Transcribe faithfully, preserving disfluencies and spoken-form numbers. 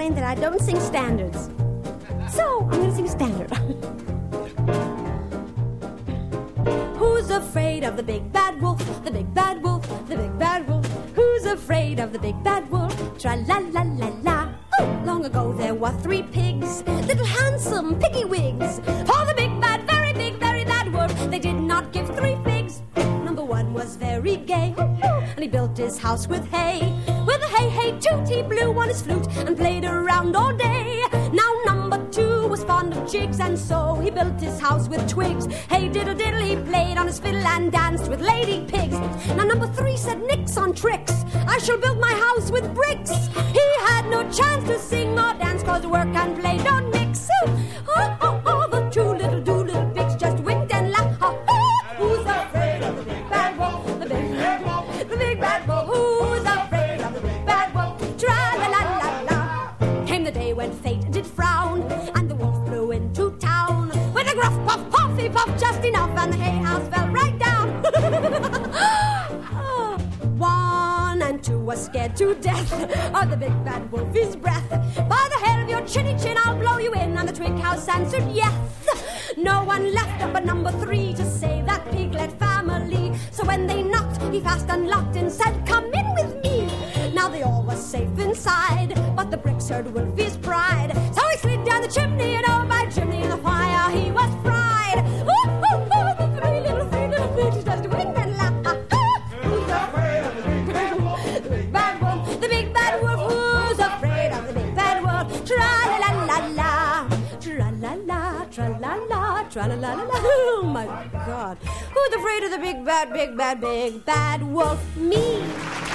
complain that I don't sing standards. So, I'm going to sing standard. Who's afraid of the big bad wolf? The big bad wolf, the big bad wolf. Who's afraid of the big bad wolf? Tra-la-la-la-la. Oh, long ago there were three pigs, little handsome piggy wigs. For the big bad, very big, very bad wolf, they did not give three figs. Number one was very gay, and he built his house with hay. With a hey, hey, toot, he blew on his flute and played around all day. Now number two was fond of jigs, and so he built his house with twigs. Hey, diddle, diddle, he played on his fiddle and danced with lady pigs. Now number three said nix on tricks. I shall build my house with bricks. He had no chance to sing or dance, cause work and play don't mix. Oh, oh, oh, the two little, two little pigs just winked and laughed. Oh, oh, who's afraid of the big bad wolf? The big bad wolf, the big bad wolf. Who's afraid of the big bad wolf? Tra-la-la-la-la. Came the day when fate did frown, and the wolf flew into town. With a gruff puff, puffy puff, just enough, and the hay house fell right down. Oh, one and two was scared to death of the big bad wolf's breath. By the hair of your chinny chin, I'll blow you in. And the twig house answered yes. No one left up but number three to save that piglet family. So when they knocked, he fast unlocked and said, come in with me. Now they all were safe inside, but the bricks hurt Wolfie's pride. So he slid down the chimney, and over by chimney in the fire he was fried. Ooh, ooh, ooh, the three little, three little pigs just winked and laughed. Who's afraid of the big bad wolf? The big bad wolf, the big bad wolf. Who's afraid of the big bad wolf? Tra-la-la-la-la, tra-la-la, tra-la-la, tra-la-la-la-la. Oh my God, who's afraid of the big bad, big bad, big bad wolf? Me.